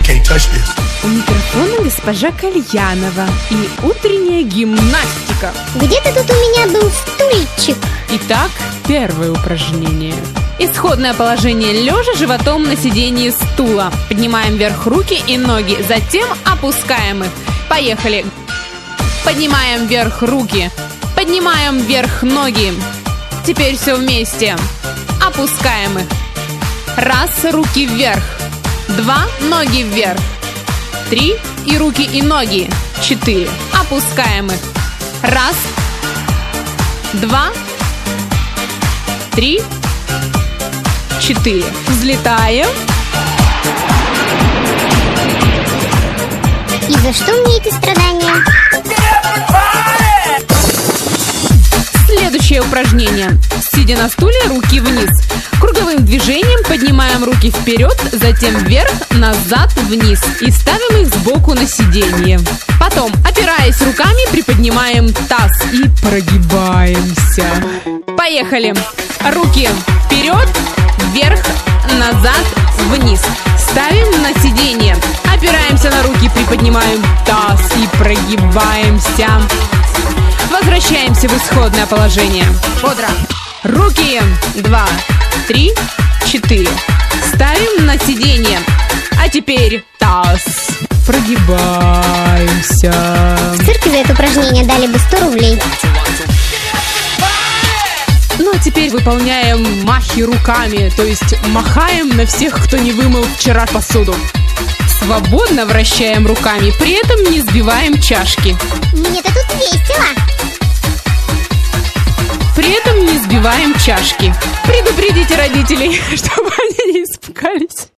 У микрофона госпожа Кальянова и утренняя гимнастика. Где-то тут у меня был стульчик. Итак, первое упражнение. Исходное положение лежа животом на сидении стула. Поднимаем вверх руки и ноги, затем опускаем их. Поехали. Поднимаем вверх руки. Поднимаем вверх ноги. Теперь все вместе. Опускаем их. Раз, руки вверх. Два, ноги вверх. Три, и руки, и ноги. 4. Опускаем их. Раз, два, 3, 4. Взлетаем. И за что мне эти страдания? Следующее упражнение. Сидя на стуле, руки вниз. Круговым движением поднимаем руки вперед, затем вверх, назад, вниз. И ставим их сбоку на сиденье. Потом, опираясь руками, приподнимаем таз и прогибаемся. Поехали. Руки вперед, вверх, назад, вниз. Ставим на сиденье. Опираемся на руки, приподнимаем таз и прогибаемся. Возвращаемся в исходное положение. Бодро. Руки. 2, 3, 4. Ставим на сиденье. А теперь таз. Прогибаемся. В цирке за это упражнение дали бы 100 рублей. Ну а теперь выполняем махи руками, то есть махаем на всех, кто не вымыл вчера посуду. Свободно вращаем руками, при этом не сбиваем чашки. Мне-то тут весело. При этом не сбиваем чашки. Предупредите родителей, чтобы они не испугались.